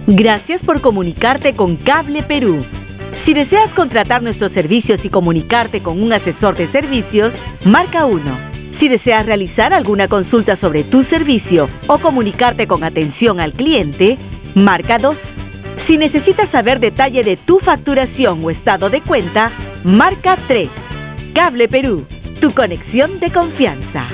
Gracias por comunicarte con Cable Perú. Si deseas contratar nuestros servicios y comunicarte con un asesor de servicios, marca 1. Si deseas realizar alguna consulta sobre tu servicio o comunicarte con atención al cliente, marca 2. Si necesitas saber detalle de tu facturación o estado de cuenta, marca 3. Cable Perú, tu conexión de confianza.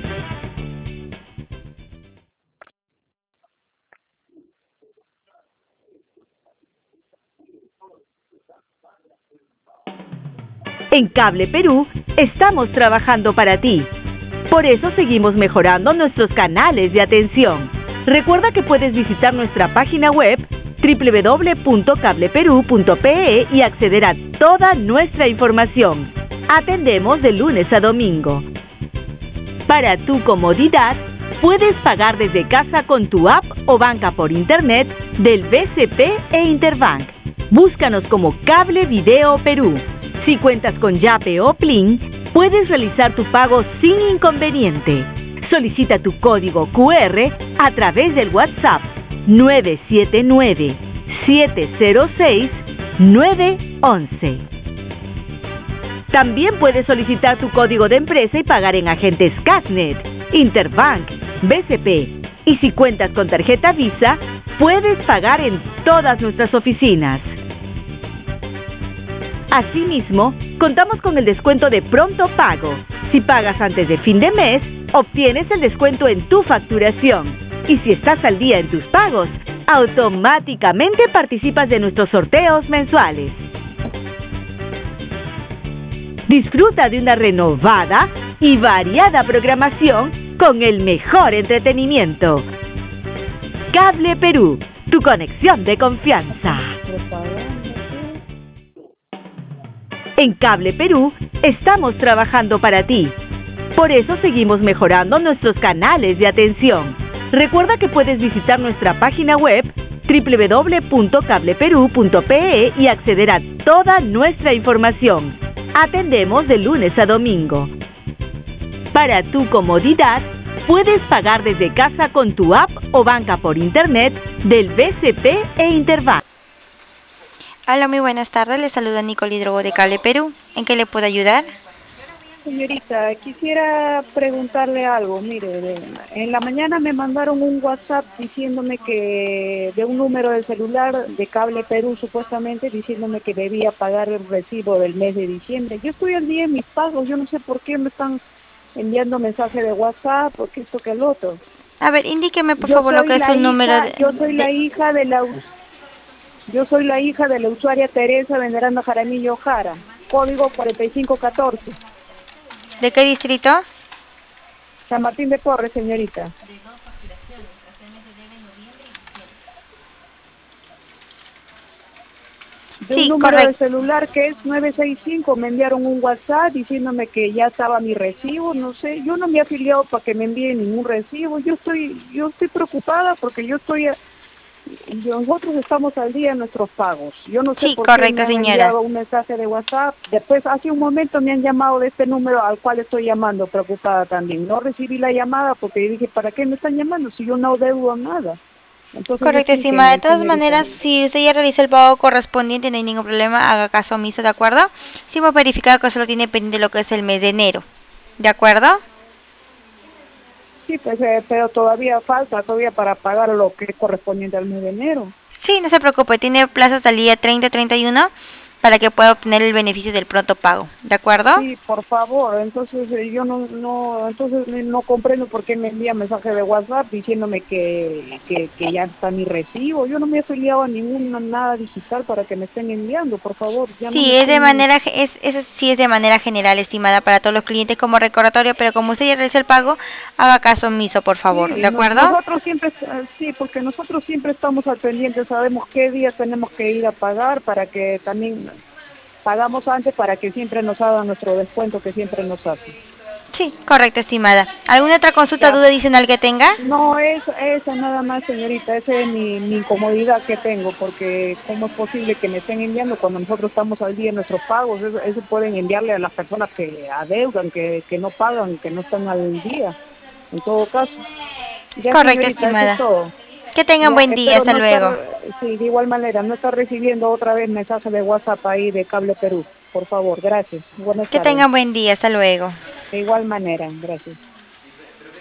En Cable Perú estamos trabajando para ti. Por eso seguimos mejorando nuestros canales de atención. Recuerda que puedes visitar nuestra página web www.cableperu.pe y acceder a toda nuestra información. Atendemos de lunes a domingo. Para tu comodidad, puedes pagar desde casa con tu app o banca por internet del BCP e Interbank. Búscanos como Cable Video Perú. Si cuentas con Yape o Plin, puedes realizar tu pago sin inconveniente. Solicita tu código QR a través del WhatsApp 979-706-911. También puedes solicitar tu código de empresa y pagar en agentes Casnet, Interbank, BCP. Y si cuentas con tarjeta Visa, puedes pagar en todas nuestras oficinas. Asimismo, contamos con el descuento de pronto pago. Si pagas antes de fin de mes, obtienes el descuento en tu facturación. Y si estás al día en tus pagos, automáticamente participas de nuestros sorteos mensuales. Disfruta de una renovada y variada programación con el mejor entretenimiento. Cable Perú, tu conexión de confianza. En Cable Perú estamos trabajando para ti. Por eso seguimos mejorando nuestros canales de atención. Recuerda que puedes visitar nuestra página web www.cableperu.pe y acceder a toda nuestra información. Atendemos de lunes a domingo. Para tu comodidad, puedes pagar desde casa con tu app o banca por internet del BCP e Interbank. Hola, muy buenas tardes. Le saluda Nicole Hidrogo de Cable Perú. ¿En qué le puedo ayudar? Señorita, quisiera preguntarle algo. Mire, en la mañana me mandaron un WhatsApp diciéndome que de un número de celular de Cable Perú, supuestamente, diciéndome que debía pagar el recibo del mes de diciembre. Yo estoy al día en mis pagos, yo no sé por qué me están enviando mensaje de WhatsApp, porque esto que el otro. A ver, indíqueme por favor lo que es su número de... Yo soy la hija de la usuaria Teresa Veneranda Jaramillo Jara, código 4514. ¿De qué distrito? San Martín de Porres, señorita. De Sí, un número correcto. de celular que es 965, me enviaron un WhatsApp diciéndome que ya estaba mi recibo, no sé, yo no me he afiliado para que me envíen ningún recibo, yo estoy preocupada porque nosotros estamos al día en nuestros pagos. Yo no sé Sí, por correcto, qué me han señora. enviado un mensaje de WhatsApp. Después, hace un momento me han llamado de este número al cual estoy llamando, preocupada también. No recibí la llamada porque dije, ¿para qué me están llamando si yo no deudo nada? Entonces, Correcto, explíqueme, estimada. De todas señorita. maneras, si usted ya realizó el pago correspondiente, no hay ningún problema, haga caso omiso, ¿de acuerdo? Sí hemos verificado que solo tiene pendiente lo que es el mes de enero, ¿de acuerdo? Sí, pues, pero todavía falta para pagar lo que es correspondiente al mes de enero. Sí, no se preocupe, tiene plazo hasta el día 30-31 para que pueda obtener el beneficio del pronto pago, ¿de acuerdo? Sí, por favor. Entonces yo no comprendo por qué me envía mensaje de WhatsApp diciéndome que ya está mi recibo. Yo no me he afiliado a nada digital para que me estén enviando, por favor. Ya no Sí, me es de estén... manera, eso sí es de manera general, estimada, para todos los clientes como recordatorio, pero como usted ya realizó el pago, haga caso omiso, por favor, Sí, ¿de acuerdo? nosotros siempre, sí, porque nosotros siempre estamos al pendiente, sabemos qué día tenemos que ir a pagar para que también pagamos antes para que siempre nos hagan nuestro descuento que siempre nos hacen. Sí, correcto, estimada. ¿Alguna otra consulta, Ya. duda adicional que tenga? No, esa nada más, señorita, esa es mi incomodidad que tengo, porque ¿cómo es posible que me estén enviando cuando nosotros estamos al día en nuestros pagos? Eso pueden enviarle a las personas que adeudan, que no pagan, que no están al día, en todo caso. Ya, Correcto, señorita, eso es estimada. todo. Que tengan Ya, buen día, hasta luego. Sí, de igual manera, no está recibiendo otra vez mensajes de WhatsApp ahí de Cable Perú. Por favor, gracias. Buenas Que tardes. tengan buen día, hasta luego. De igual manera, gracias.